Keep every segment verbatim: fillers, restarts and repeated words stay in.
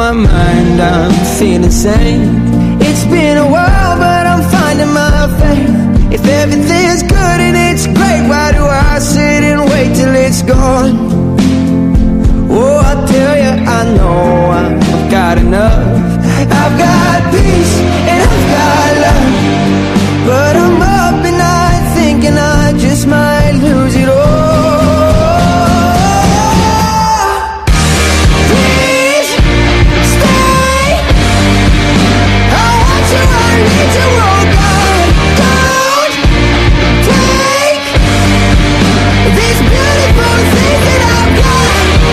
my mind, I'm feeling sane. It's been a while, but I'm finding my faith. If everything's good and it's great, why do I sit and wait till it's gone? Oh, I tell you, I know I've got enough. I've got peace and I've got love, but I'm up at night thinking I just might lose it all. Please stay. I want you, I need you, oh God. Don't take these beautiful things that I've got.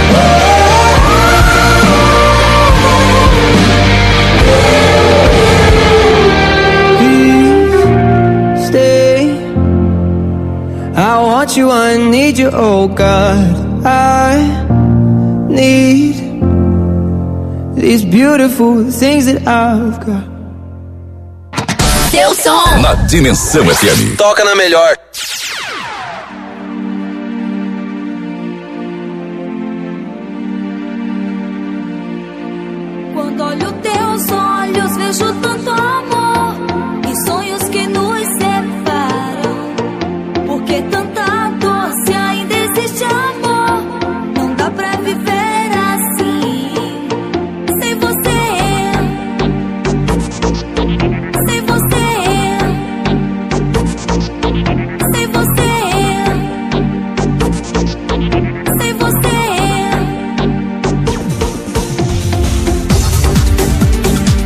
Please stay. I want you, I need you, oh God. I need these beautiful things that I've got. Seu som na Dimensão F M. Toca na melhor. Quando olho teus olhos, vejo tanto amor e sonhos que nos separam. Por que tanta dor se ainda existe amor? Não dá pra viver assim sem você, sem você, sem você, sem você.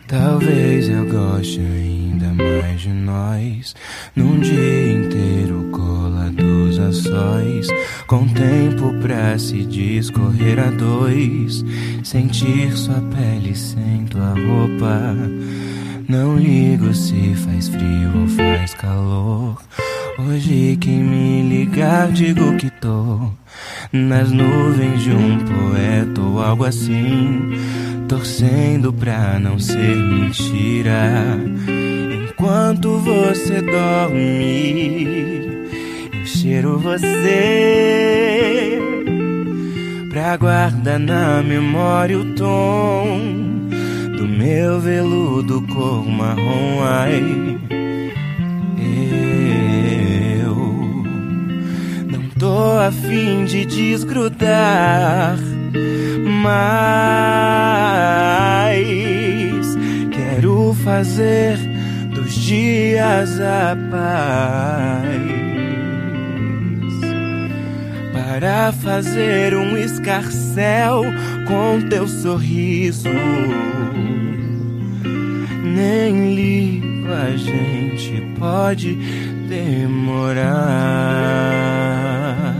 Talvez eu goste ainda mais de nós, num dia inteiro colados a sós, com tempo pra se discorrer a dois, sentir sua pele sem tua roupa. Não ligo se faz frio ou faz calor, hoje quem me ligar digo que tô nas nuvens de um poeta ou algo assim, torcendo pra não ser mentira. Enquanto você dorme, eu cheiro você pra guardar na memória o tom do meu veludo cor marrom. Ai, eu não tô a fim de desgrudar, mas quero fazer dos dias a paz, para fazer um escarcéu com teu sorriso. Nem ligo, a gente pode demorar.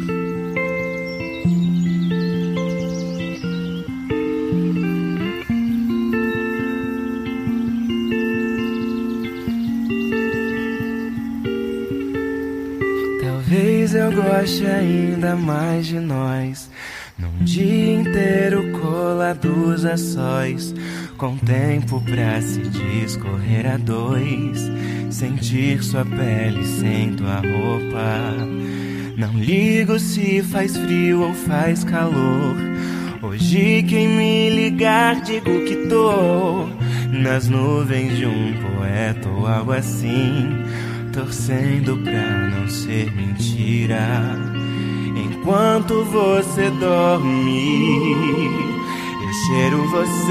Talvez eu goste ainda mais de nós, num dia inteiro colados a sós, com tempo pra se discorrer a dois, sentir sua pele sem tua roupa. Não ligo se faz frio ou faz calor, hoje quem me ligar digo que tô nas nuvens de um poeta ou algo assim, torcendo pra não ser mentira. Enquanto você dorme, eu cheiro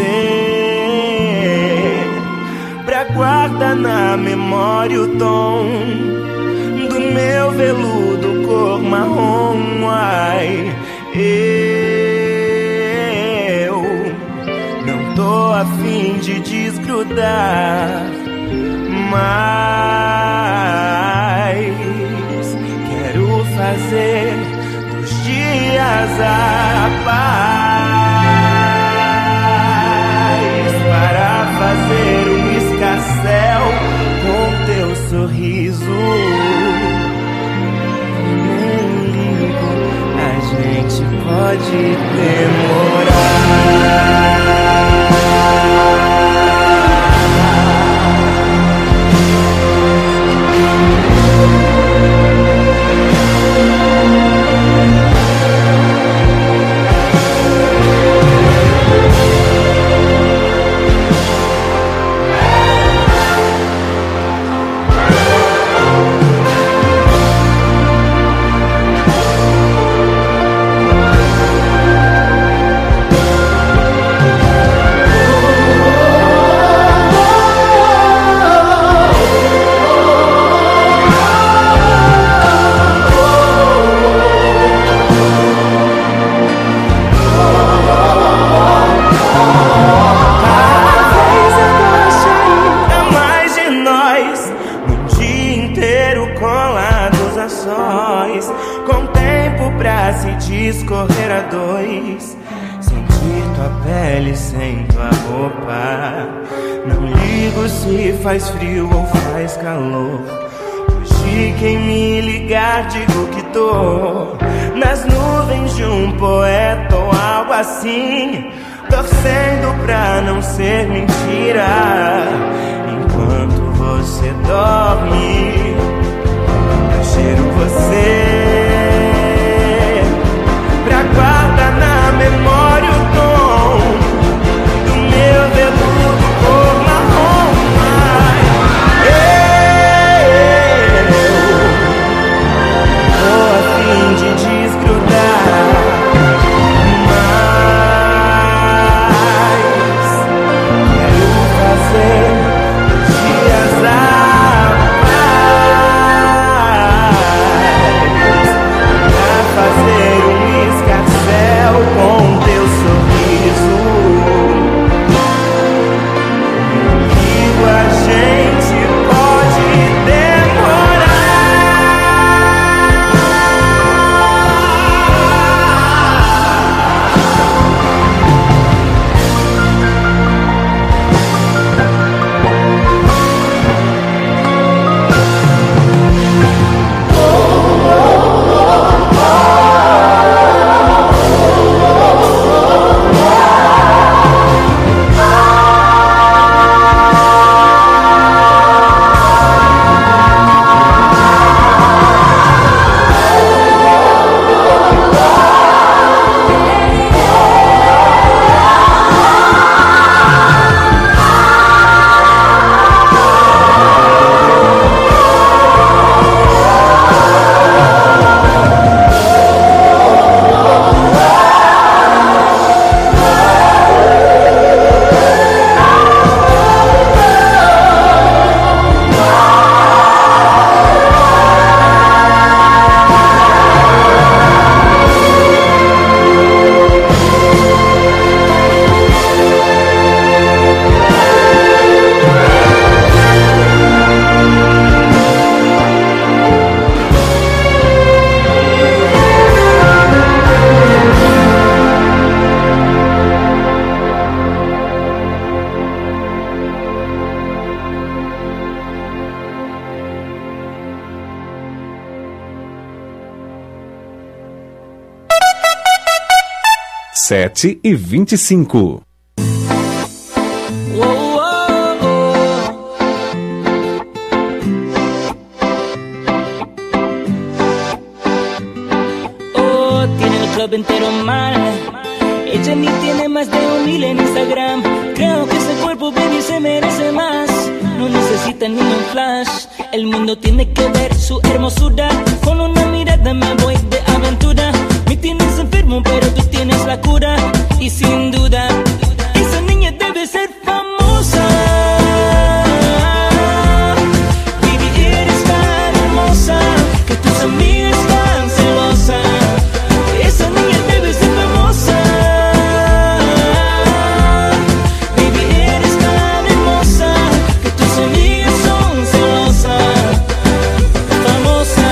você pra guardar na memória o tom do meu veludo cor marrom. Ai, eu não tô a fim de desgrudar, mas quero fazer dos dias a paz, para fazer um escarcéu com teu sorriso. Nem ligo, a gente pode demorar. Com tempo pra se discorrer a dois, sentir tua pele sem tua roupa. Não ligo se faz frio ou faz calor, hoje quem me ligar digo que tô nas nuvens de um poeta ou algo assim, torcendo pra não ser mentira. Enquanto você dorme, eu cheiro você pra guardar na memória o tom do meu veludo cor marrom. Ai, eu tô a fim de desgrudar, mas quero sete e vinte e cinco. Entero mal. Ella ni tiene más de un mil en Instagram. Creo que ese cuerpo, baby, se merece más. No necesita ni un flash. El mundo tiene que ver su hermosura. Con una mirada me voy de aventura. Me tienes enfermo, pero tú tienes la cura. Y sin duda, esa niña debe ser famosa. Baby, eres tan hermosa que tus amigas están celosas. Esa niña debe ser famosa. Baby, eres tan hermosa que tus amigas son celosas. Famosa.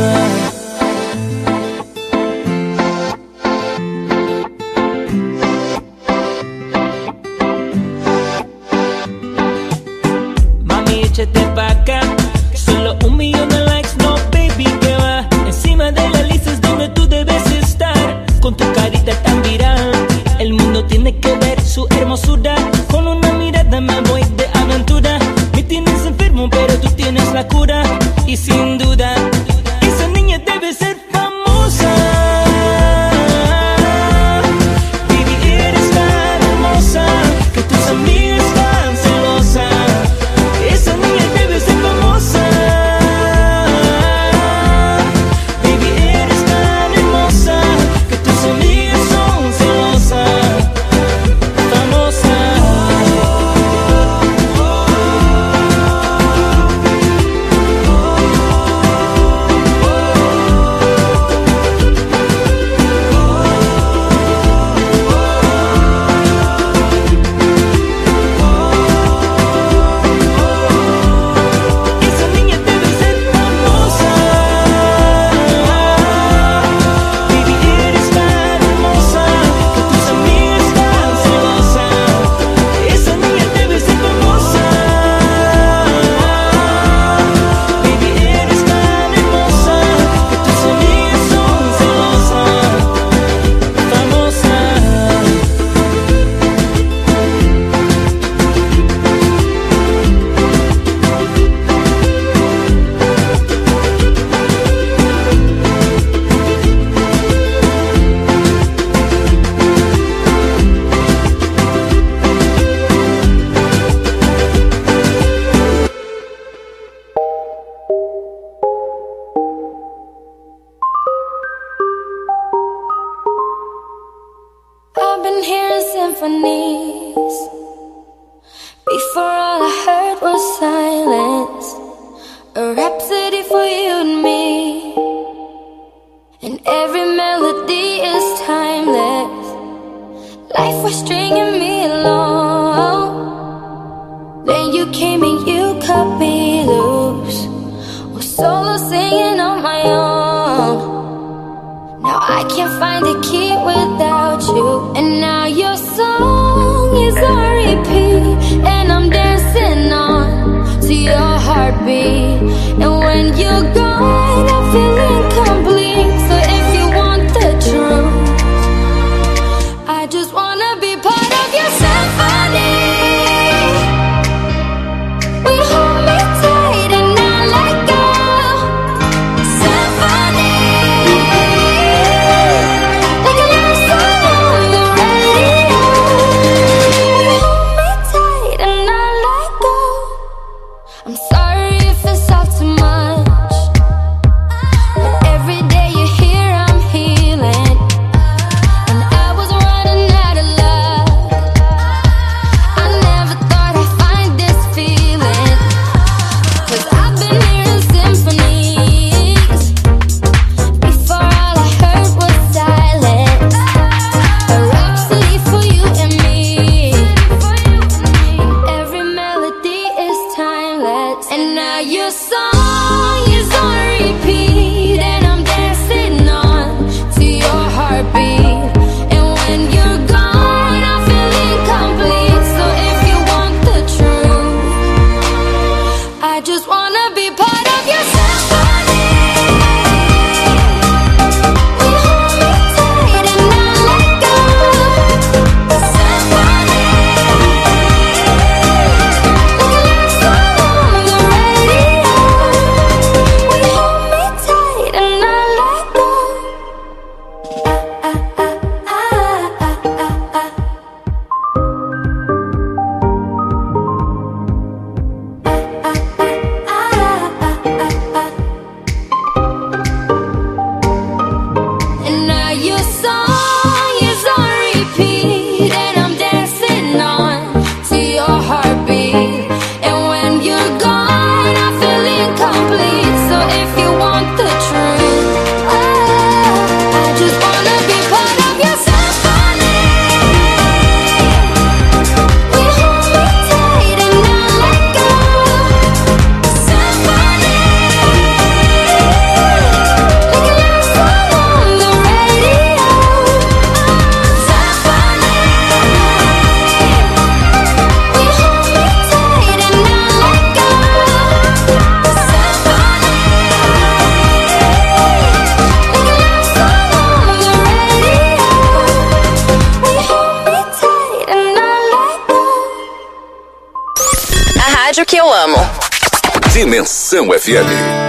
Mami, échate pa' acá. Solo un millón de likes, no, baby, que va. Encima de la lista es donde tú debes estar. Con tu carita tan viral, el mundo tiene que ver su hermosura. Con una mirada me voy de aventura. Me tienes enfermo, pero tú tienes la cura. Y sin duda, esa niña debe ser famosa. Baby, eres tan hermosa que tus amigas están celosas. Esa niña debe ser famosa. Baby, eres tan hermosa que tus amigas son celosas. Famosa. Esa niña debe ser famosa. Baby, eres tan hermosa que tus amigas están celosas. Esa niña debe ser famosa. Baby, eres tan hermosa que tus amigas son celosas. Famosa. I've been hearing symphonies. Before all I heard was silence. A rhapsody for you and me. And every melody is timeless. Life was stringing me along. Then you came and you cut me loose. Was solo singing on my own. Now I can't find the key without you. And now your song is on repeat. And I'm dancing on to your heartbeat. And when you're gone, I feel incomplete. So if you want the truth, I just wanna be part of your symphony. We hold me tight and not let go. Symphony. Like a love song on the radio. We hold me tight and not let go. I'm sorry if it's all too much, but every day you're here I'm healing. And I was running out of luck. I never thought I'd find this feeling. Cause I've been hearing symphonies. Before all I heard was silence. A rhapsody for you and me. And every melody is timeless. And now your song is on repeat. And I'm dancing on to your heartbeat. And when you're gone, I feel incomplete. So if you want the truth, I just wanna be part of your symphony. We hold me tight and not let go. rádio que eu amo. Dimensão F M.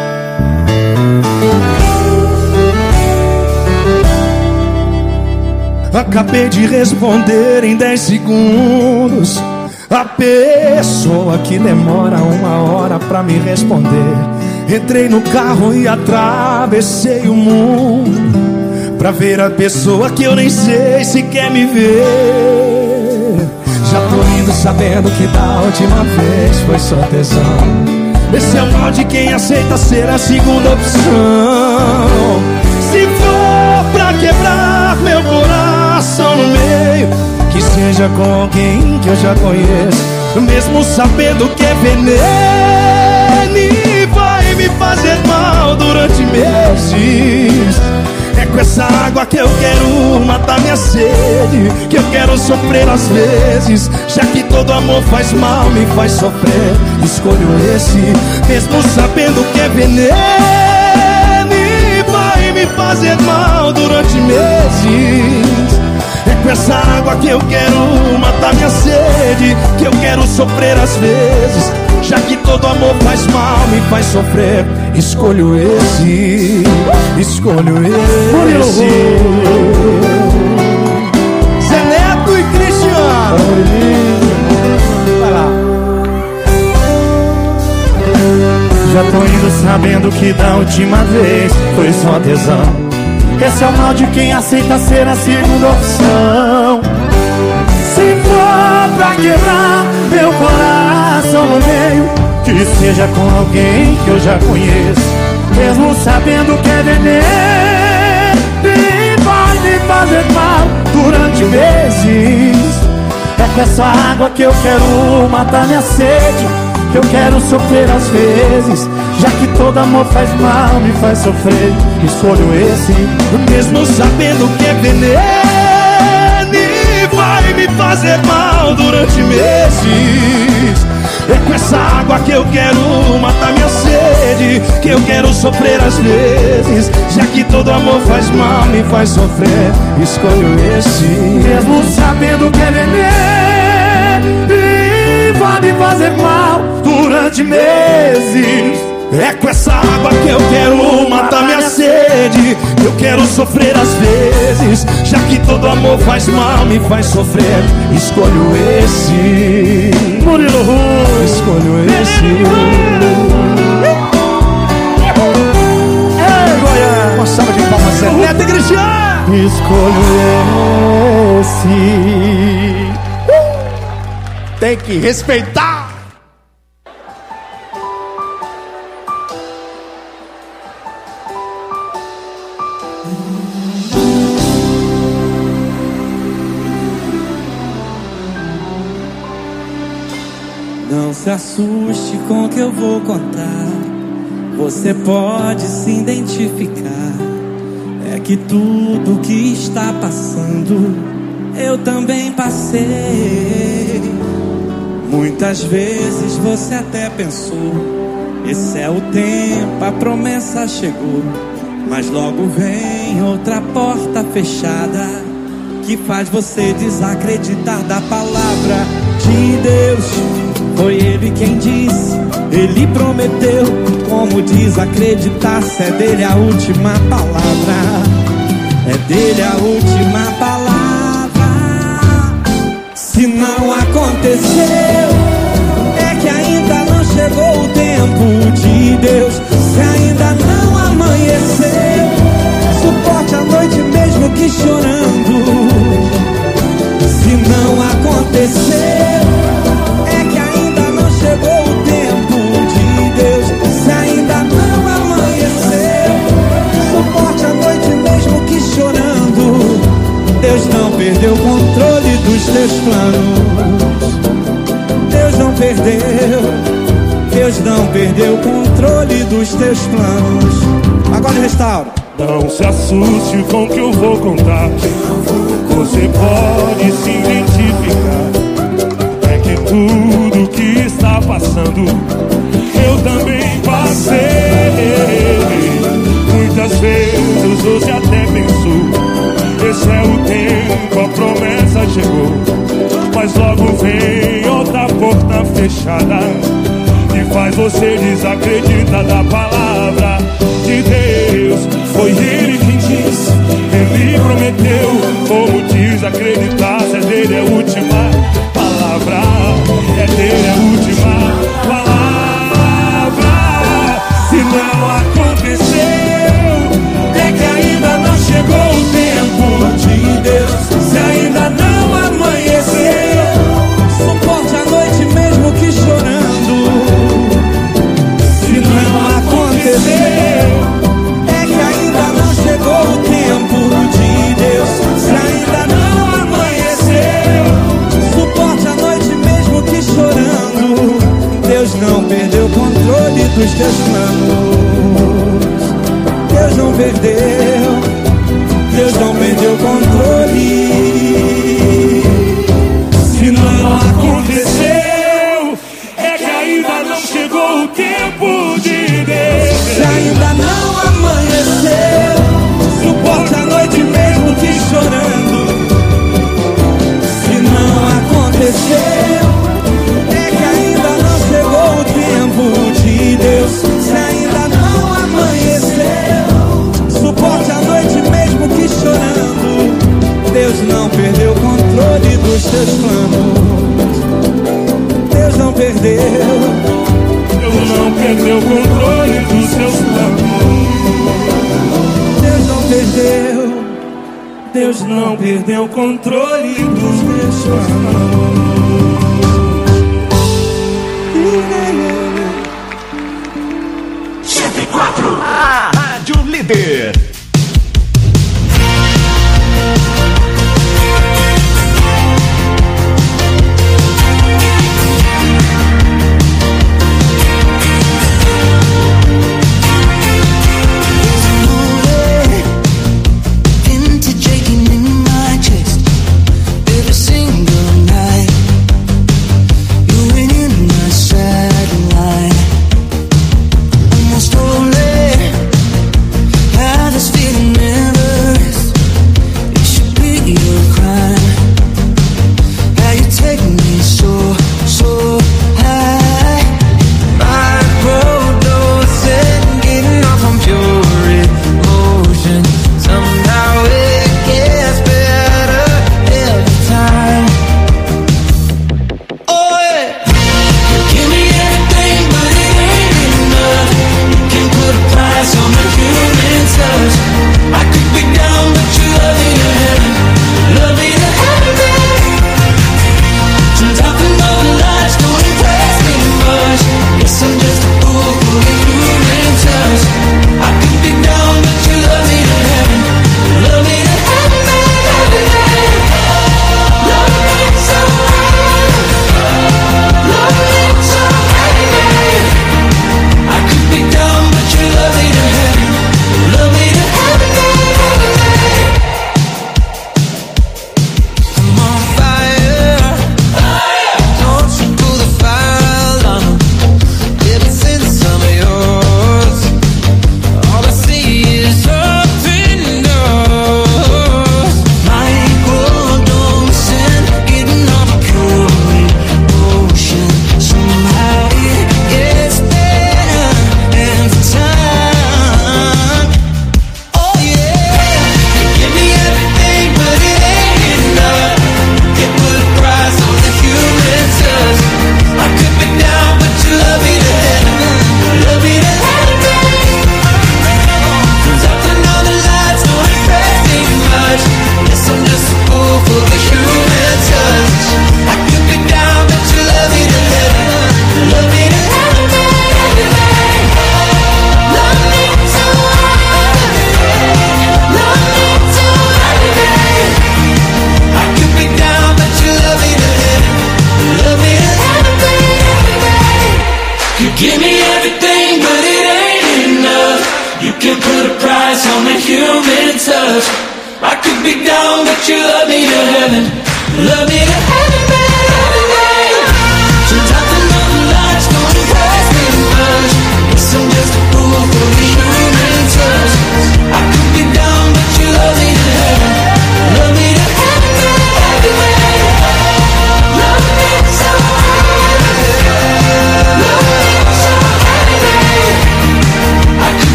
Acabei de responder em dez segundos a pessoa que demora uma hora pra me responder. Entrei no carro e atravessei o mundo pra ver a pessoa que eu nem sei se quer me ver. Já tô indo sabendo que da última vez foi só tesão. Esse é o mal de quem aceita ser a segunda opção. Se for pra quebrar meu coração no meio, que seja com alguém que eu já conheço, mesmo sabendo que é veneno e vai me fazer mal durante meses. É com essa água que eu quero matar minha sede, que eu quero sofrer às vezes, já que todo amor faz mal, me faz sofrer. Escolho esse, mesmo sabendo que é veneno e vai me fazer mal durante meses. É com essa água que eu quero matar minha sede, que eu quero sofrer às vezes, já que todo amor faz mal, me faz sofrer. Escolho esse, escolho esse. Zé Neto e Cristiano. Vai lá. Já tô indo sabendo que da última vez foi só tesão. Esse é o mal de quem aceita ser a segunda opção. Se for pra quebrar meu coração no meio, que seja com alguém que eu já conheço, mesmo sabendo que é veneno e vai me fazer mal durante meses. É com essa água que eu quero matar minha sede, que eu quero sofrer às vezes, já que todo amor faz mal, me faz sofrer. Escolho esse, mesmo sabendo que é veneno e vai me fazer mal durante meses. É com essa água que eu quero matar minha sede, que eu quero sofrer às vezes, já que todo amor faz mal, me faz sofrer. Escolho esse, mesmo sabendo que é veneno e vai me fazer mal durante meses. É com essa água que eu quero matar minha sede, eu quero sofrer às vezes, já que todo amor faz mal, me faz sofrer. Escolho esse, Murilo Ru, escolho esse. Ei, Goiás, uma salva de palmas, Zé Neto e Cristiano. Escolho esse. Tem que respeitar. Não se assuste com o que eu vou contar, você pode se identificar. É que tudo que está passando, eu também passei. Muitas vezes você até pensou, esse é o tempo, a promessa chegou. Mas logo vem outra porta fechada, que faz você desacreditar da palavra de Deus. Foi Ele quem disse, Ele prometeu. Como desacreditar se é dele a última palavra? É dele a última palavra. Se não aconteceu, é que ainda não chegou o tempo de Deus. Se ainda não amanheceu, suporte a noite mesmo que chorando. Se não aconteceu, chegou o tempo de Deus. Se ainda não amanheceu, suporte a noite mesmo que chorando. Deus não perdeu o controle dos teus planos. Deus não perdeu, Deus não perdeu o controle dos teus planos. Agora restaura. Não se assuste com o que eu vou contar, você pode se identificar. Tudo que está passando, eu também passei. Muitas vezes você até pensou, esse é o tempo, a promessa chegou. Mas logo vem outra porta fechada, faz você desacreditar da palavra de Deus. Foi Ele quem disse, Ele prometeu. Como desacreditar se é dele a última palavra? É dele a última palavra. Se não aconteceu, é que ainda não chegou o tempo de Deus. Se ainda não amanheceu, suporte a noite mesmo que chorando. Se não aconteceu, é que ainda não chegou o tempo de Deus. Se ainda não amanheceu, suporte a noite mesmo que chorando. Deus não perdeu o controle dos teus planos. Deus não perdeu, Deus não perdeu o controle. Se não aconteceu, é que ainda não chegou o tempo de Deus. Se ainda não amanheceu, suporte a noite mesmo que chorando. Se não aconteceu, é que ainda não chegou o tempo de Deus. Se ainda não amanheceu, suporte a noite mesmo que chorando. Deus não perdeu o controle dos teus planos. Deus não perdeu, Deus não perdeu o controle dos seus planos. Deus não perdeu, Deus não perdeu o controle dos teus planos. cento e quatro, a Rádio Líder.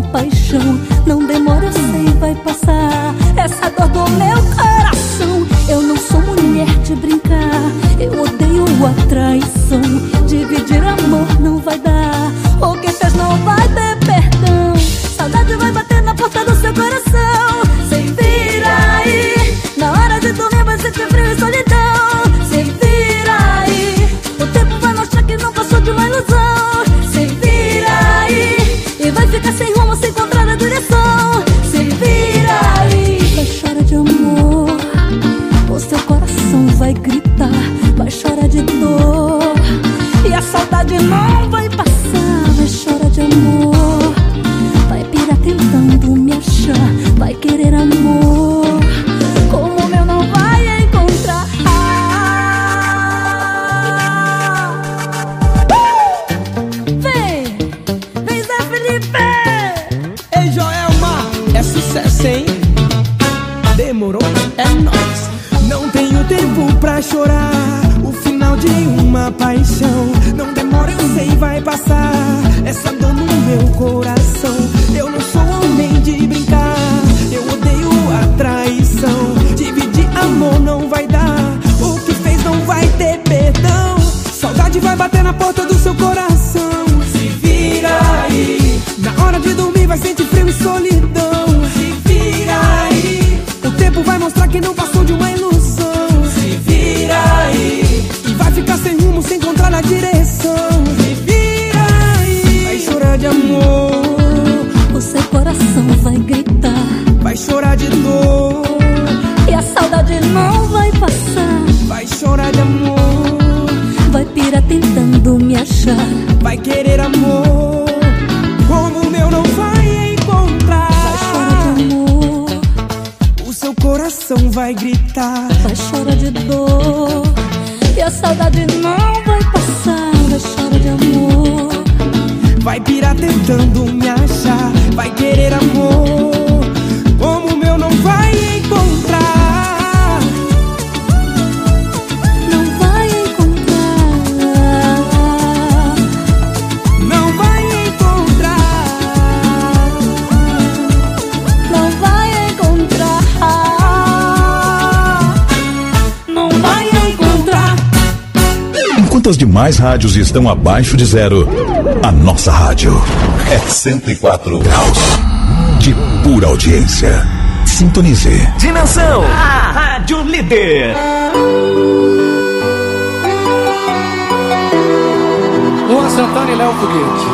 paixão. Não demora, eu sei, vai passar essa dor do meu coração. Eu não sou mulher de brincar, eu odeio a traição. Dividir amor não vai dar, o que fez não vai ter perdão. Saudade vai bater na porta do seu coração. Se vira aí, na hora de dormir vai sentir frio e solidão. Se vira aí, o tempo vai mostrar que não passou de uma ilusão. Se vira aí, e vai ficar sem rumo, sem encontrar a direção. Se vira aí, vai chorar de amor, o seu coração vai gritar, vai chorar de dor, e a saudade não vai passar. Vai chorar de amor, vai pirar tentando me achar, vai querer amor como o meu não vai encontrar. Vem, vem Zé Felipe. Ei Joelma, é sucesso, hein? Demorou? É nóis. Não tenho tempo pra chorar o final de uma paixão. Não demora, eu sei, vai passar essa dor no meu coração. Eu não sou homem de brincar, eu odeio a traição. Dividir amor não vai dar, o que fez não vai ter perdão. Saudade vai bater na porta do seu coração. Se vira aí, na hora de dormir vai sentir frio e solidão. Se vira aí, o tempo vai mostrar que não passou de uma ilusão. Se vira aí, e vai ficar sem rumo, sem encontrar a direção. Se vira aí, vai chorar de amor, o seu coração vai gritar, vai chorar de dor, e a saudade não vai passar. vai chorar de amor, vai pirar tentando me achar, vai querer amor como o meu não vai encontrar. vai chorar de amor, o seu coração vai gritar, vai chorar de dor, e a saudade não vai passar. Vai chorar de amor, vai pirar tentando me achar, vai querer amor como o meu não vai encontrar. não vai encontrar, Não vai encontrar, não vai encontrar, não vai encontrar. Enquanto as demais rádios estão abaixo de zero, a nossa rádio é cento e quatro graus de pura audiência. Sintonize. Dimensão, a rádio líder. Luan Santana e Léo Foguete.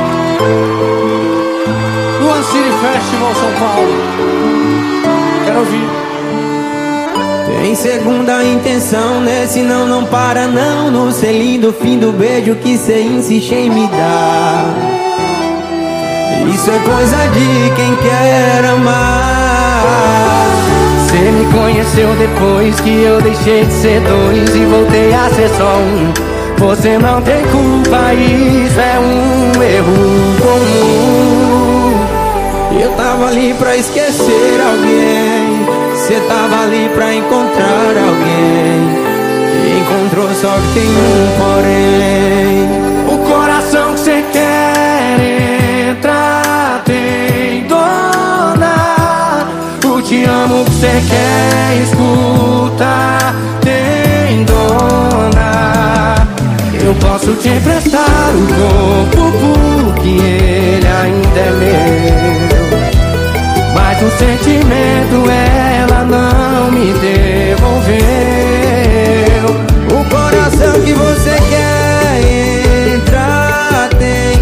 Luan City Festival São Paulo. Quero ouvir. tem segunda intenção, né? Senão não para não. No selinho do fim do beijo que cê insiste em me dar. Isso é coisa de quem quer amar. Cê me conheceu depois que eu deixei de ser dois e voltei a ser só um. Você não tem culpa, isso é um erro comum. Eu tava ali pra esquecer alguém, cê tava ali pra encontrar alguém. E encontrou, só que tem um porém. O coração que cê quer entrar tem dona. O te amo que cê quer escutar tem dona. Eu posso te emprestar o corpo porque ele ainda é meu, mas o sentimento ela não me devolveu. O coração que você quer entrar tem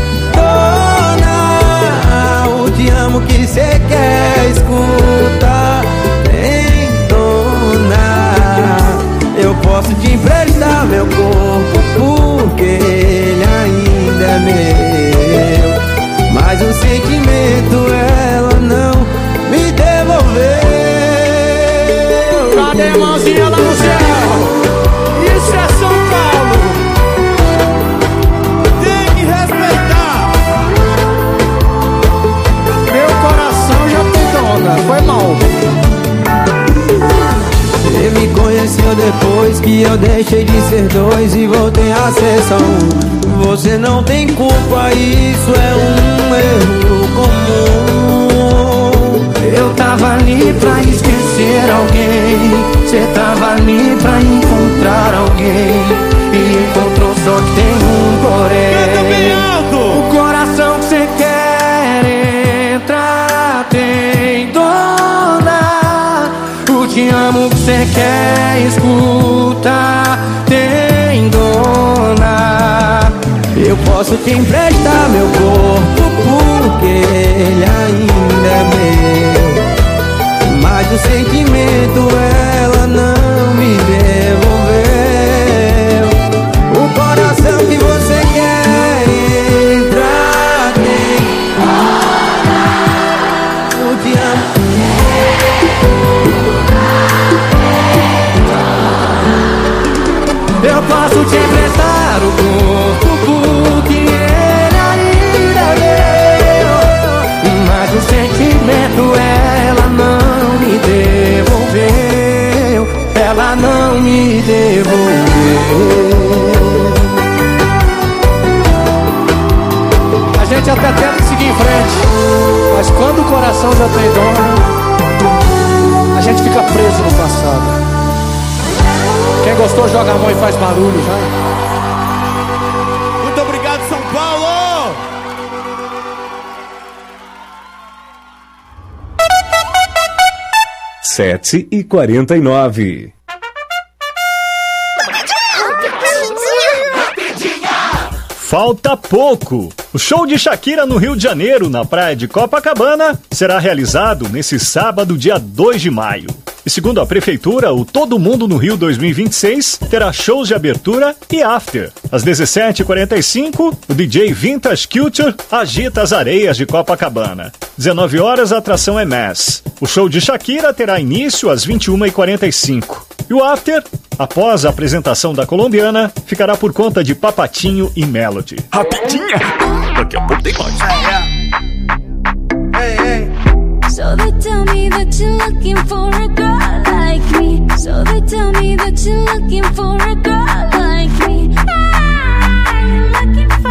dona. O te amo que você quer escutar tem dona. Eu posso te emprestar meu corpo porque ele ainda é meu, mas o sentimento ela não me devolveu. Cadê a mãozinha lá no céu? Isso é São Paulo. Tem que respeitar. Meu coração já tem dona. Foi mal. Você me conheceu depois que eu deixei de ser dois e voltei a ser só um. Você não tem culpa, isso é um erro comum. você quer escutar, tem dona. Eu posso te emprestar meu corpo porque ele ainda é meu, mas o sentimento ela não me devolveu. O coração que você quer entrar tem. Eu te amo. Eu posso te emprestar o corpo porque ele ainda é meu, mas o sentimento ela não me devolveu. Ela não me devolveu. A gente até tenta seguir em frente, mas quando o coração já tem dono, a gente fica preso no passado. Quem gostou joga a mão e faz barulho, vai. Muito obrigado, São Paulo! Sete e quarenta e nove. Falta pouco! O show de Shakira no Rio de Janeiro, na praia de Copacabana, será realizado nesse sábado, dia dois de maio. E segundo a Prefeitura, o Todo Mundo no Rio dois mil e vinte e seis terá shows de abertura e after. Às dezessete e quarenta e cinco, o D J Vintage Culture agita as areias de Copacabana. dezenove horas, a atração é Mass. O show de Shakira terá início às vinte e uma e quarenta e cinco. E o after, após a apresentação da colombiana, ficará por conta de Papatinho e Melody. Rapidinha! Daqui a pouco tem mais. Hey, hey. So they tell me that you're looking for a girl like me. So they tell me that you're looking for a girl like me. I'm looking for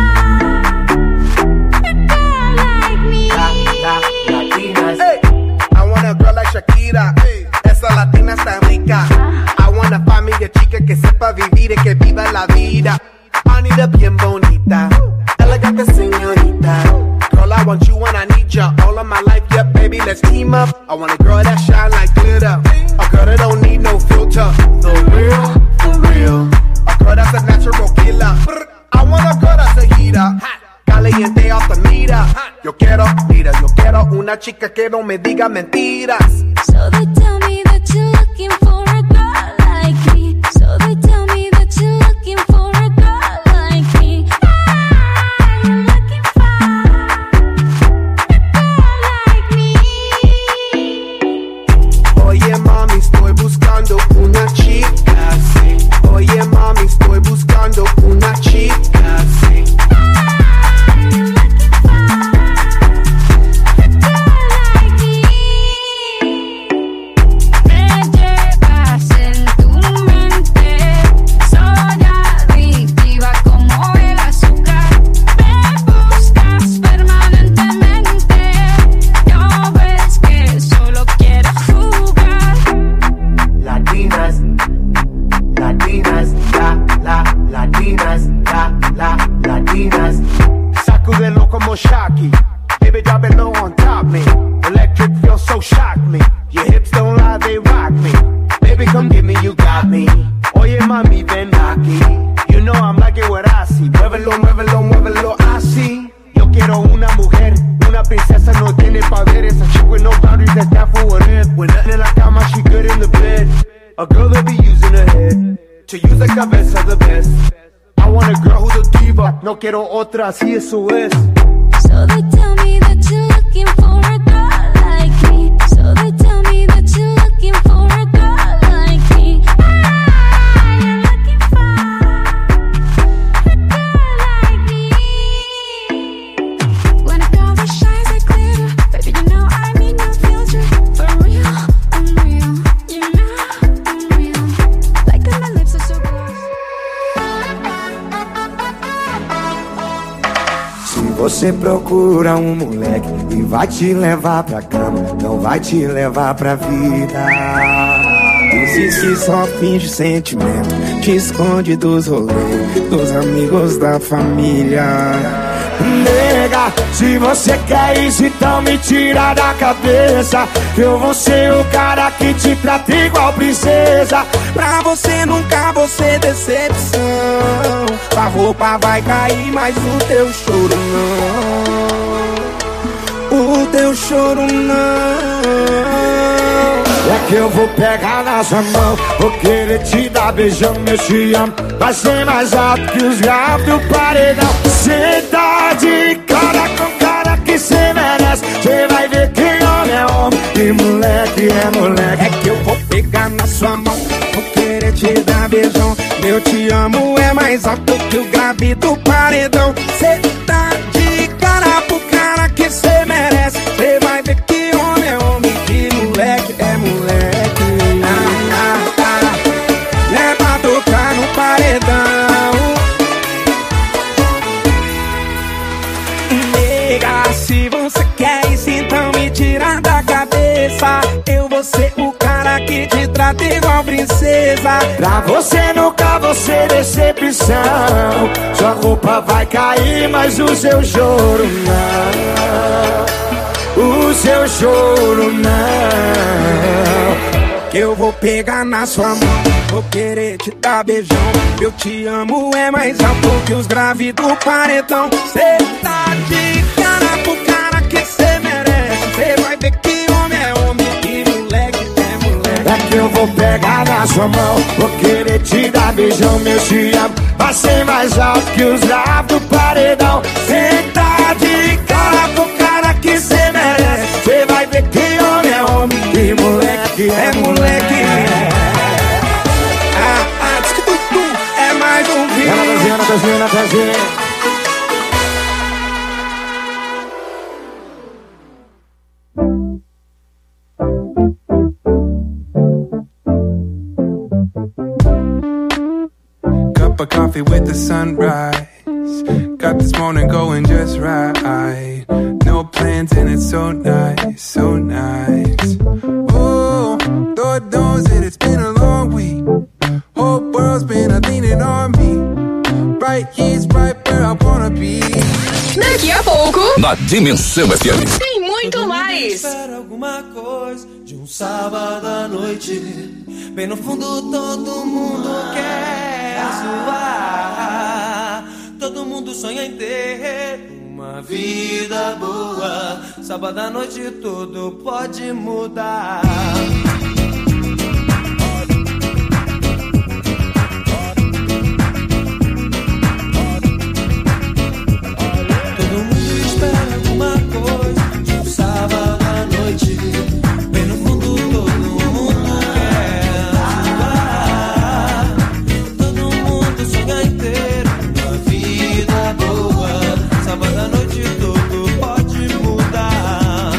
a girl like me. La, la, Latinas. Hey, I want a girl like Shakira. Hey, esa latina está rica. I want a familia chica que sepa vivir y que viva la vida. Anita bien bonita, elegante señorita. Girl, I want you and I need ya all of my life, yeah, baby, let's team up. I want a girl that shine like glitter, a girl that don't need no filter. The real, for real, a girl that's a natural killer. I want a girl that's a heater, caliente off the meter. Yo quiero, mira, yo quiero una chica que no me diga mentiras. So they tell me that you're looking for a girl like me. So they tell me that you're looking for a girl like me. I'm looking for Oye mami, estoy buscando una chica, sí. Oye mami, estoy buscando una chica, sí. Me llevas en tu mente, soy adictiva como el azúcar. Me buscas permanentemente, no ves que solo quiero jugar. Latinas, latinas, la, la, latinas, la, la, latinas. Sacúdelo como Shaki, baby drop it low on top me. Electric feels so shock me, your hips don't lie, they rock me. Baby come get me, you got me. Oye mami, ven aquí, you know I'm liking what I see. Muévelo, muévelo, muévelo así. Yo quiero una mujer, una princesa, no tiene poderes. A chick with no boundaries, that's that for what it. When nothing in la cama, she good in the bed. A girl that be using her head to use la cabeza the best. I want a girl who's a diva, no quiero otra, así eso es. So they tell me that you're looking for a girl like me. So they tell me that you're looking for a girl like me. I'm looking for a girl like me. When a girl that shines like glitter, baby, you know I need no filter. For real, I'm real, you know I'm real. Like that my lips are so close. Você procura um moleque e vai te levar pra cama, não vai te levar pra vida. Diz que só finge sentimento, te esconde dos rolês, dos amigos da família. Nega, se você quer isso, então me tira da cabeça que eu vou ser o cara que te trata igual princesa. Pra você nunca vou ser decepção. A roupa vai cair, mas o teu choro não. O teu choro não. É que eu vou pegar na sua mão, vou querer te dar beijão, meu te amo. Vai ser mais alto que os graves do paredão. Cê tá de cara com cara que cê merece. Cê vai ver que homem é homem e moleque é moleque. É que eu vou pegar na sua mão, vou querer te dar beijão. Meu te amo é mais alto que o grave do paredão. Cê tá de cara pro cara que cê merece. Cê vai ver que homem é homem e moleque é moleque. Ah, ah, ah. É pra tocar no paredão. Nega, se você quer isso, então me tira da cabeça. Eu vou ser o cara que te trata igual princesa. Pra você nunca vou ser decepção. Sua roupa vai cair, mas o seu choro não. O seu choro não. Que eu vou pegar na sua mão, vou querer te dar beijão. Eu te amo é mais alto que os graves do paredão. Cê tá de cara pro cara que cê merece. Cê vai ver que homem é homem e moleque é moleque. É que eu vou pegar na sua mão, vou querer te dar beijão, meu te amo. Vai ser mais alto que os graves do paredão. Cê tá de cara pro cara que cê merece. Cê vai ver que homem é homem e moleque é moleque. Ah, ah, diz que tudo é mais um vídeo. Natazinha, Natazinha, Natazinha. Cup of coffee with the sunrise. Got this morning going just right. No plans and it's so nice, so nice. Oh, Lord knows that it's been a long week. Whole world's been a leaning on me. Right here's right where I wanna be. Daqui a pouco, na Dimensão F M, tem muito mais. Espera alguma coisa de um sábado à noite. Bem no fundo todo mundo quer zoar. Todo mundo sonha em ter uma vida boa. Sábado à noite tudo pode mudar. Todo mundo espera alguma coisa de um sábado à noite. Bem no fundo todo mundo quer zoar. Todo mundo sonha em ter uma vida boa. Sábado à noite tudo pode mudar.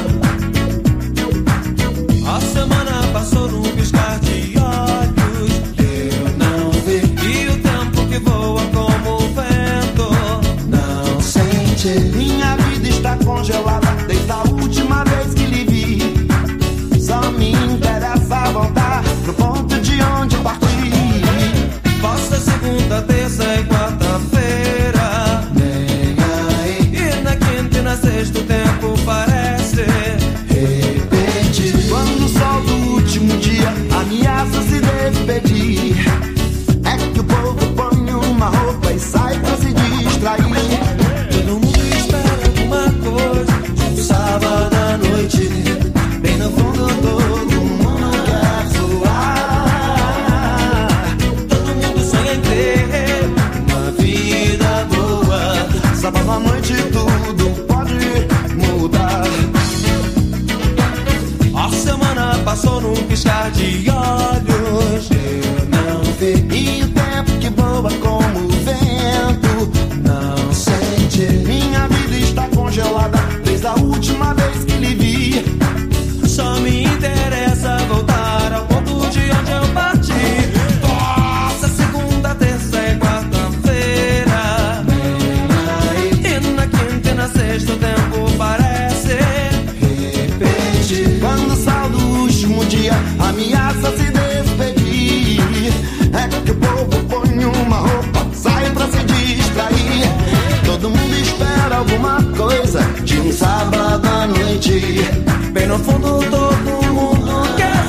A semana passou num piscar de olhos. Eu não vi. E o tempo que voa como o vento não sente. Minha vida está congelada desde a última vez que lhe vi. Só me interessa voltar pro ponto de onde eu parti. Posta segunda, terça e quarta-feira. Nem aí. E na quinta e na sexta o tempo parece repetir. Quando o sol do último dia ameaça se despedir, é que o povo põe uma roupa e sai pra se distrair. Todo mundo espera alguma coisa de um sábado à noite. Bem no fundo todo mundo quer zoar. Todo mundo sonha em ter uma vida boa. Sábado à noite tudo pode mudar. A semana passou num piscar de olhos. Eu não vi. E o tempo que voa como o vento não sente. Minha vida está congelada desde a última vez que lhe vi. Só me interessa voltar ao ponto de onde eu parti. Nossa, segunda, terça e quarta-feira. E na quinta e na sexta o tempo parece repetir. Quando o sal do último dia ameaça se despedir, é que o povo põe uma roupa, sai pra se distrair. Todo mundo espera alguma um sábado à noite. Bem no fundo todo mundo quer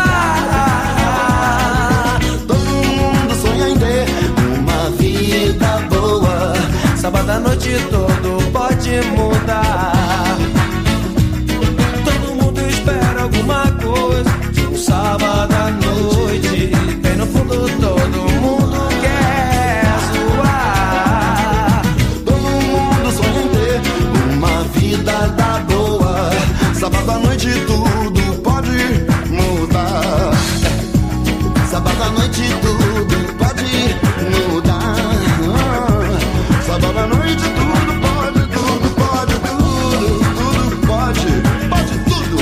zoar. Todo mundo sonha em ter uma vida boa. Sábado à noite todo pode mudar. Todo mundo espera alguma coisa de um sábado à noite. Bem no fundo todo mundo quer zoar. Todo mundo sonha em ter uma vida da boa. Sábado à noite tudo pode mudar. Sábado à noite tudo pode mudar. Sábado à noite tudo pode, tudo pode, tudo, tudo pode, pode tudo.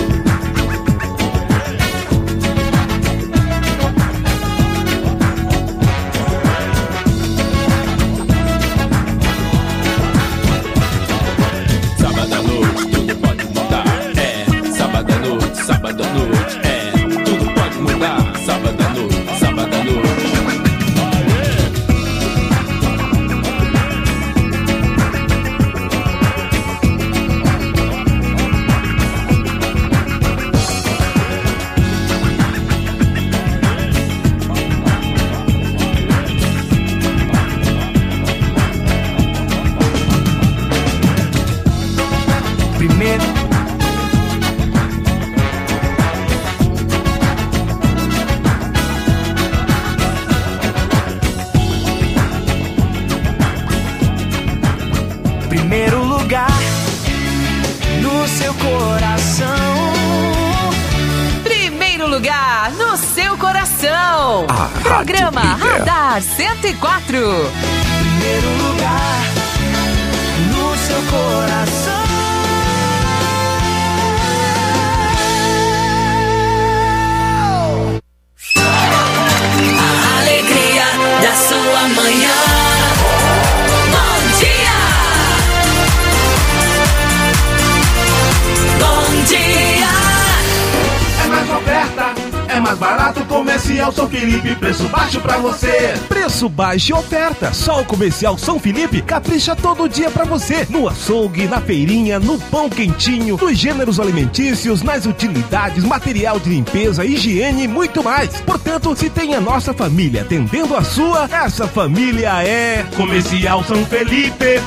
Sábado à noite tudo pode mudar. É, sábado à noite, sábado à noite. É, tudo pode mudar. Sábado à noite, sábado à noite. Primeiro. Primeiro lugar no seu coração. Primeiro lugar no seu coração. A Programa Rádio Líder. Radar cento e quatro. Primeiro lugar no seu coração. A alegria da sua manhã. Bom dia! Bom dia! É mais oferta, é mais barato. Comercial São Felipe, preço baixo pra você. Preço baixo e oferta. Só o Comercial São Felipe capricha todo dia pra você. No açougue, na feirinha, no pão quentinho, nos gêneros alimentícios, nas utilidades, material de limpeza, higiene e muito mais. Portanto, se tem a nossa família atendendo a sua, essa família é Comercial São Felipe.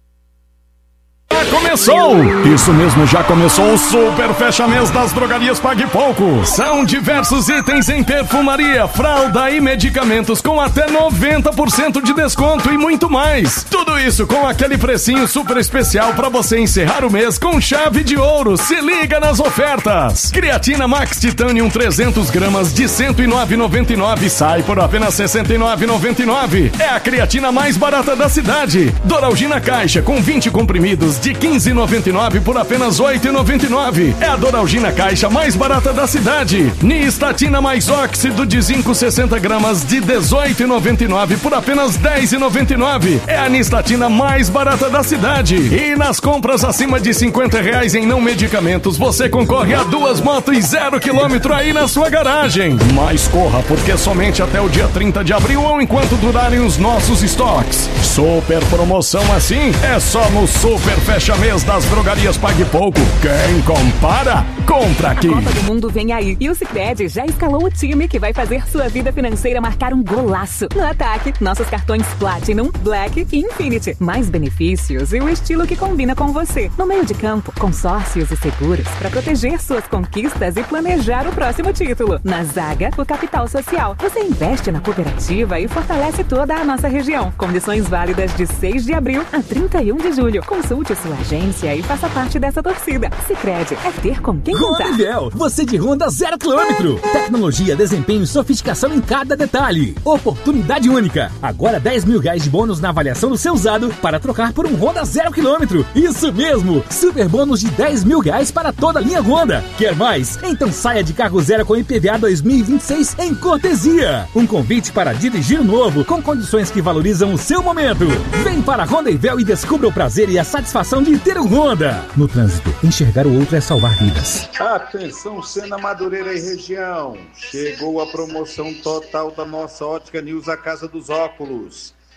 Começou! Isso mesmo, já começou o Super Fecha Mês das Drogarias Pague Pouco. São diversos itens em perfumaria, fralda e medicamentos com até noventa por cento de desconto e muito mais. Tudo isso com aquele precinho super especial para você encerrar o mês com chave de ouro. Se liga nas ofertas! Creatina Max Titanium trezentos gramas de cento e nove reais e noventa e nove centavos sai por apenas sessenta e nove reais e noventa e nove centavos. É a creatina mais barata da cidade. Doralgina Caixa com vinte comprimidos de quinze reais e noventa e nove centavos por apenas oito reais e noventa e nove centavos. É a Doralgina Caixa mais barata da cidade. Nistatina mais óxido de zinco sessenta gramas de dezoito reais e noventa e nove centavos por apenas dez reais e noventa e nove centavos. É a Nistatina mais barata da cidade. E nas compras acima de cinquenta reais em não medicamentos, você concorre a duas motos zero quilômetro aí na sua garagem. Mas corra, porque somente até o dia trinta de abril ou enquanto durarem os nossos estoques. Super promoção assim é só no Super Fecha Mês das Drogarias Pague Pouco. Quem compara, compra aqui. A Copa do Mundo vem aí e o Sicredi já escalou o time que vai fazer sua vida financeira marcar um golaço. No ataque, nossos cartões Platinum, Black e Infinity. Mais benefícios e o estilo que combina com você. No meio de campo, consórcios e seguros para proteger suas conquistas e planejar o próximo título. Na zaga, o capital social. Você investe na cooperativa e fortalece toda a nossa região. Condições válidas de seis de abril a trinta e um de julho. Consulte sua agência e faça parte dessa torcida. Sicredi é ter com quem contar. Rondel, você de Honda zero quilômetro. Tecnologia, desempenho e sofisticação em cada detalhe. Oportunidade única. Agora dez mil reais de bônus na avaliação do seu usado para trocar por um Honda zero quilômetro. Isso mesmo. Super bônus de dez mil reais para toda a linha Honda. Quer mais? Então saia de carro zero com I P V A dois mil e vinte e seis em cortesia. Um convite para dirigir novo com condições que valorizam o seu momento. Vem para a Rondeivel e descubra o prazer e a satisfação de ter um Honda. No trânsito, enxergar o outro é salvar vidas. Atenção, Sena, Madureira e região. Chegou a promoção total da nossa Ótica News, a Casa dos Óculos.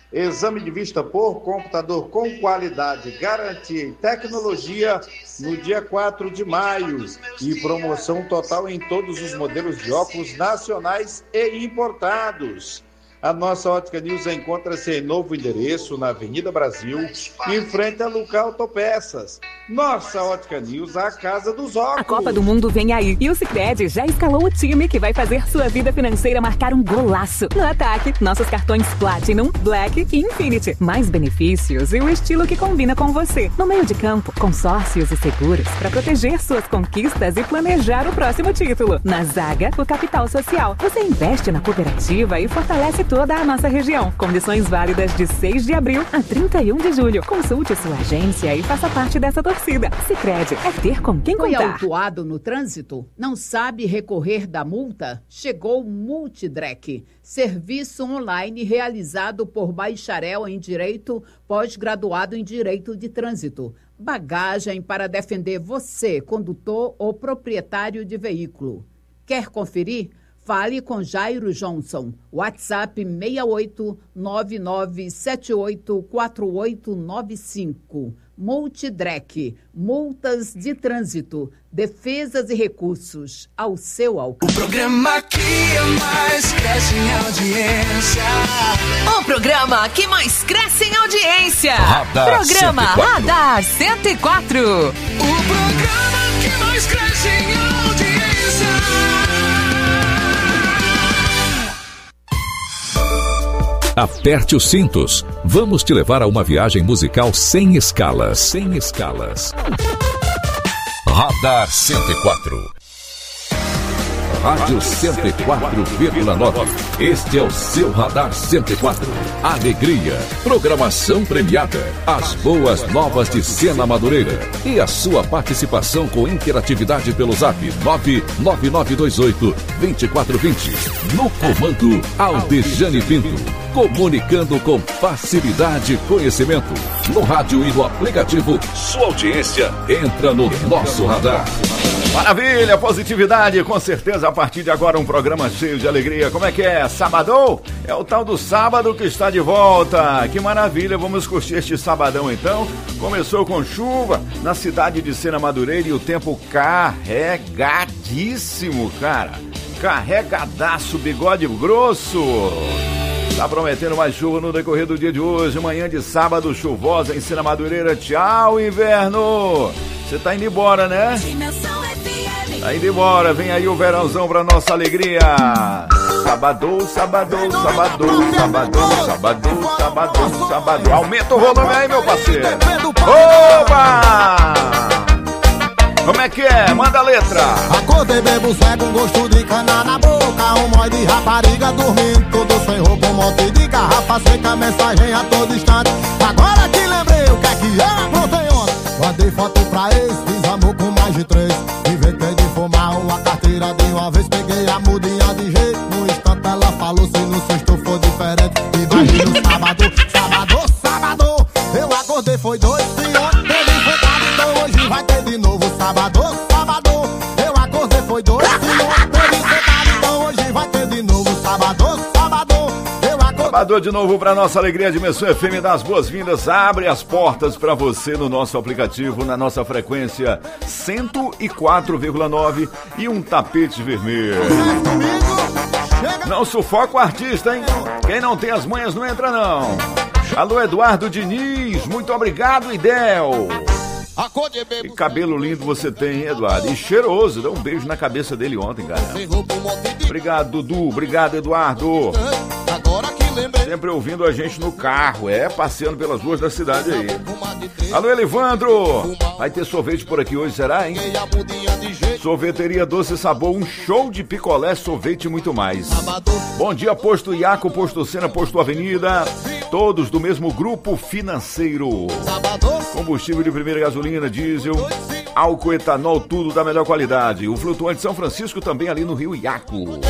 Exame de vista por computador com qualidade, garantia e tecnologia no dia quatro de maio. E promoção total em todos os modelos de óculos nacionais e importados. A nossa Ótica News encontra-se em novo endereço na Avenida Brasil, em frente a Lucar Autopeças. Nossa Ótica News, a casa dos óculos. A Copa do Mundo vem aí e o Sicredi já escalou o time que vai fazer sua vida financeira marcar um golaço. No ataque, nossos cartões Platinum, Black e Infinity. Mais benefícios e o estilo que combina com você. No meio de campo, consórcios e seguros para proteger suas conquistas e planejar o próximo título. Na zaga, o capital social. Você investe na cooperativa e fortalece toda a nossa região. Condições válidas de seis de abril a trinta e um de julho. Consulte sua agência e faça parte dessa torcida. Sicredi é ter com quem Foi contar. autuado no trânsito? Não sabe recorrer da multa? Chegou o Multidrec, serviço online realizado por bacharel em Direito, pós-graduado em Direito de Trânsito. Bagagem para defender você, condutor ou proprietário de veículo. Quer conferir? Fale com Jairo Johnson. WhatsApp seis oito nove nove sete oito quatro oito nove cinco. Multidrec. Multas de trânsito. Defesas e recursos ao seu alcance. O programa que mais cresce em audiência. O programa que mais cresce em audiência. Radar Programa cento e quatro. Radar cento e quatro. O programa que mais cresce em audiência. Aperte os cintos. Vamos te levar a uma viagem musical sem escalas. Sem escalas. Radar cento e quatro. Rádio cento e quatro vírgula nove. Este é o seu Radar cento e quatro. Alegria, programação premiada, as boas novas de Sena Madureira e a sua participação com interatividade pelo zap nove nove nove dois oito dois quatro dois zero. No comando, Aldejane Pinto. Comunicando com facilidade e conhecimento. No rádio e no aplicativo, sua audiência entra no nosso radar. Maravilha, positividade, com certeza a partir de agora um programa cheio de alegria. Como é que é? Sabadão? É o tal do sábado que está de volta. Que maravilha, vamos curtir este sabadão então. Começou com chuva na cidade de Sena Madureira e o tempo carregadíssimo, cara. Carregadaço, bigode grosso. Tá prometendo mais chuva no decorrer do dia de hoje. Manhã de sábado chuvosa em Sena Madureira. Tchau, inverno. Você tá indo embora, né? Tá indo embora. Vem aí o verãozão pra nossa alegria. Sabadão, sabadão, sabadão, sabadão, sabadão, sabadão, sabadão. Aumenta o volume aí, meu parceiro. Opa! Como é que é? Manda a letra. Acordei bebo cego, um gosto de cana na boca. Um mói de rapariga dormindo, tudo sem roupa. Um monte de garrafa seca, mensagem a todo instante. Agora que lembrei o que é que eu aprontei ontem. Mandei foto pra ex, fiz amor com mais de três. Inventei de fumar uma carteira de uma vez. Peguei a mudinha de jeito, no instante ela falou se no sexto for diferente. Imagina o sábado, sábado, sábado. Eu acordei, foi dois, e ontem teve infectado, então hoje vai ter de novo. Sábado, sábado, eu acordei, foi dois, e ontem teve infectado, então hoje vai ter de novo. Sábado, sábado, eu acordei. Sábado de novo para nossa alegria. Dimensão F M das boas-vindas. Abre as portas para você no nosso aplicativo, na nossa frequência cento e quatro vírgula nove e um tapete vermelho. Não sufoca o artista, hein? Quem não tem as manhas não entra, não. Alô, Eduardo Diniz, muito obrigado, Idel. Que cabelo lindo você tem, hein, Eduardo? E cheiroso, dá um beijo na cabeça dele ontem, cara. Obrigado, Dudu, obrigado, Eduardo. Sempre ouvindo a gente no carro, é, passeando pelas ruas da cidade aí. Alô, Elivandro, vai ter sorvete por aqui hoje, será, hein? Sorveteria Doce Sabor, um show de picolé, sorvete e muito mais. Bom dia, Posto Iaco, Posto Sena, Posto Avenida, todos do mesmo grupo financeiro. Combustível de primeira, gasolina, diesel, álcool, etanol, tudo da melhor qualidade. O Flutuante São Francisco também ali no Rio Iaco.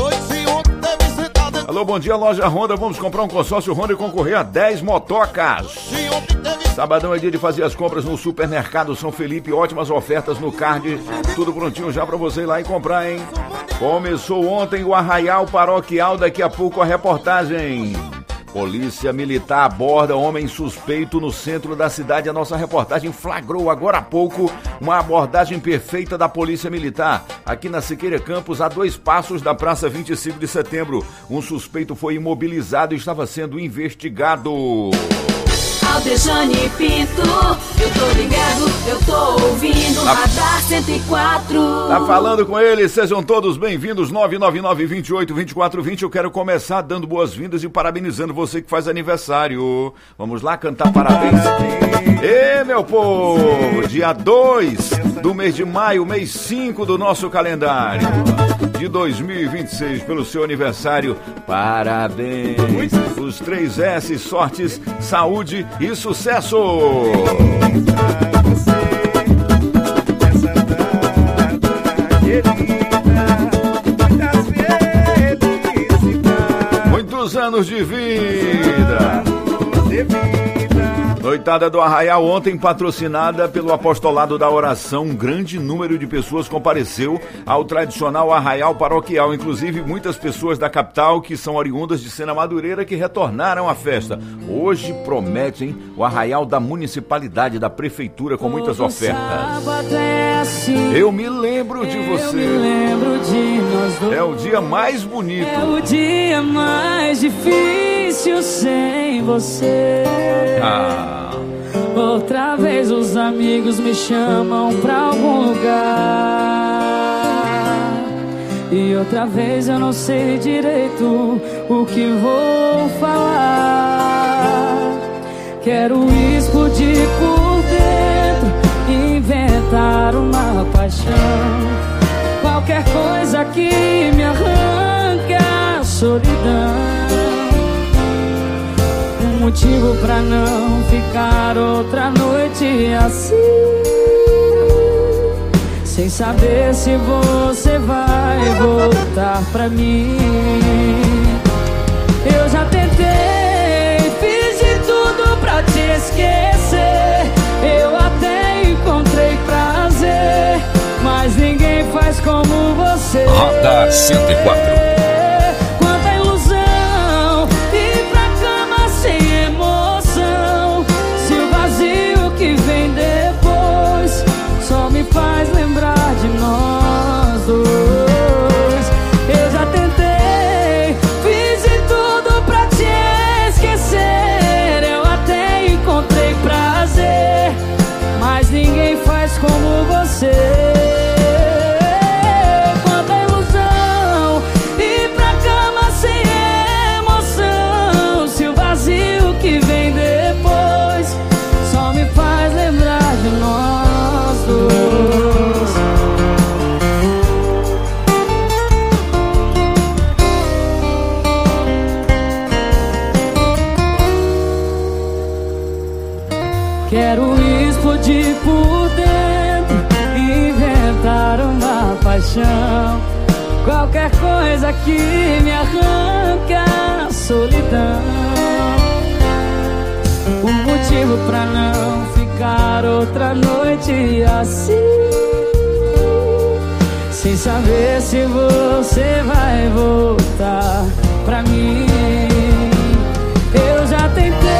Alô, bom dia, loja Honda. Vamos comprar um consórcio Honda e concorrer a dez motocas. Sabadão é dia de fazer as compras no Supermercado São Felipe. Ótimas ofertas no card. Tudo prontinho já pra você ir lá e comprar, hein? Começou ontem o Arraial Paroquial. Daqui a pouco a reportagem. Polícia Militar aborda homem suspeito no centro da cidade. A nossa reportagem flagrou agora há pouco uma abordagem perfeita da Polícia Militar aqui na Siqueira Campos, a dois passos da Praça vinte e cinco de setembro. Um suspeito foi imobilizado e estava sendo investigado. Aldejane Pinto, eu tô ligado, eu tô ouvindo, tá. Radar cento e quatro. Tá falando com ele, sejam todos bem-vindos, nove nove nove, vinte e oito, vinte e quatro, vinte. Eu quero começar dando boas-vindas e parabenizando você que faz aniversário. Vamos lá cantar parabéns. Ê, meu povo, dia dois do mês de maio, mês cinco do nosso calendário de dois mil e vinte e seis, pelo seu aniversário, parabéns. Os três S, sortes, saúde e sucesso. Muitos anos de vida. Noitada do Arraial ontem, patrocinada pelo Apostolado da Oração. Um grande número de pessoas compareceu ao tradicional Arraial Paroquial, inclusive muitas pessoas da capital que são oriundas de Sena Madureira que retornaram à festa. Hoje prometem o Arraial da Municipalidade, da Prefeitura, com muitas ofertas. Eu me lembro de você. É o dia mais bonito. É o dia mais difícil sem você. Ah. Outra vez os amigos me chamam pra algum lugar, e outra vez eu não sei direito o que vou falar. Quero explodir por dentro, inventar uma paixão, qualquer coisa que me arranque a solidão. Motivo pra não ficar outra noite assim, sem saber se você vai voltar pra mim. Eu já tentei, fiz de tudo pra te esquecer. Eu até encontrei prazer, mas ninguém faz como você. Radar cento e quatro. Faz lembrar de nós dois. Eu já tentei, fiz de tudo pra te esquecer. Eu até encontrei prazer, mas ninguém faz como você. Quanta ilusão, ir pra cama sem emoção. Se o vazio que vem depois só me faz lembrar de nós dois. Quero explodir por dentro, inventar uma paixão, qualquer coisa que me arranque a solidão. Um motivo pra não ficar outra noite assim, sem saber se você vai voltar pra mim. Eu já tentei,